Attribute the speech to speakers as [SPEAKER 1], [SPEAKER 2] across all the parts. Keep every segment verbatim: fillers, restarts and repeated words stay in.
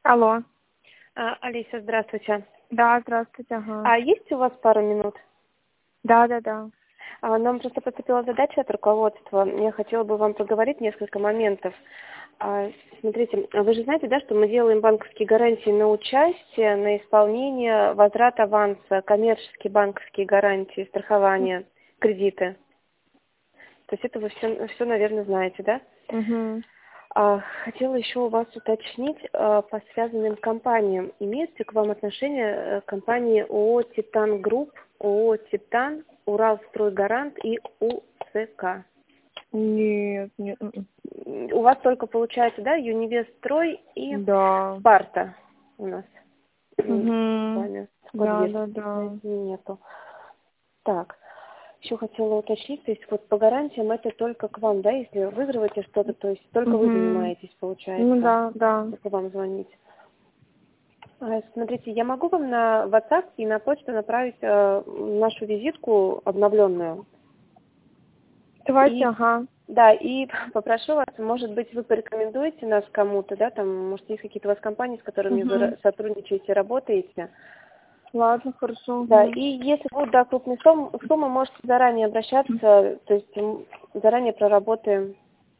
[SPEAKER 1] Алло.
[SPEAKER 2] А, Алиса, здравствуйте.
[SPEAKER 1] Да, здравствуйте, ага.
[SPEAKER 2] А есть у вас пару минут?
[SPEAKER 1] Да, да, да.
[SPEAKER 2] А, нам просто поступила задача от руководства. Я хотела бы вам поговорить несколько моментов. А, смотрите, вы же знаете, да, что мы делаем банковские гарантии на участие, на исполнение, возврат аванса, коммерческие банковские гарантии, страхование, кредиты. То есть это вы все, все, наверное, знаете, да?
[SPEAKER 1] Угу.
[SPEAKER 2] А, Хотела еще у вас уточнить а, по связанным компаниям. Имеют ли к вам отношение э, компании ООО «Титан Групп», ООО «Титан», «Уралстройгарант» и УЦК?
[SPEAKER 1] Нет, нет. м-м.
[SPEAKER 2] У вас только получается, да, Юнивестрой и
[SPEAKER 1] Да.
[SPEAKER 2] Спарта у нас м, с
[SPEAKER 1] Угу.
[SPEAKER 2] вами. Код
[SPEAKER 1] Да,
[SPEAKER 2] есть,
[SPEAKER 1] да, да.
[SPEAKER 2] нету. Так, еще хотела уточнить, то есть вот по гарантиям это только к вам, да, если выигрываете что-то, то есть только вы
[SPEAKER 1] Угу.
[SPEAKER 2] занимаетесь,
[SPEAKER 1] Ну
[SPEAKER 2] получается,
[SPEAKER 1] да, да.
[SPEAKER 2] только вам звонить. А, Смотрите, я могу вам на WhatsApp и на почту направить э, нашу визитку обновленную.
[SPEAKER 1] Давайте,
[SPEAKER 2] И
[SPEAKER 1] ага.
[SPEAKER 2] да, и попрошу вас, может быть, вы порекомендуете нас кому-то, да, там, может, есть какие-то у вас компании, с которыми вы
[SPEAKER 1] Угу.
[SPEAKER 2] ра- сотрудничаете, работаете.
[SPEAKER 1] Ладно, хорошо.
[SPEAKER 2] Да,
[SPEAKER 1] Угу.
[SPEAKER 2] и если будут, да, крупные суммы, суммы, можете заранее обращаться, то есть м, заранее проработаем.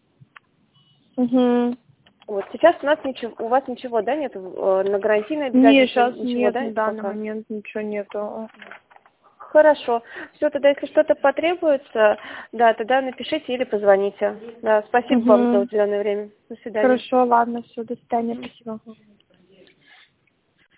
[SPEAKER 1] Угу.
[SPEAKER 2] Вот, сейчас у нас ничего, у вас ничего, да, нет, э, на гарантийное
[SPEAKER 1] Нет,
[SPEAKER 2] обязательство,
[SPEAKER 1] сейчас
[SPEAKER 2] ничего,
[SPEAKER 1] нет,
[SPEAKER 2] да,
[SPEAKER 1] на данный
[SPEAKER 2] пока?
[SPEAKER 1] момент ничего нету.
[SPEAKER 2] Хорошо. Все, тогда если что-то потребуется, да, тогда напишите или позвоните. Да, спасибо вам за
[SPEAKER 1] Угу.
[SPEAKER 2] уделенное время. До свидания.
[SPEAKER 1] Хорошо, ладно, все, до свидания, спасибо.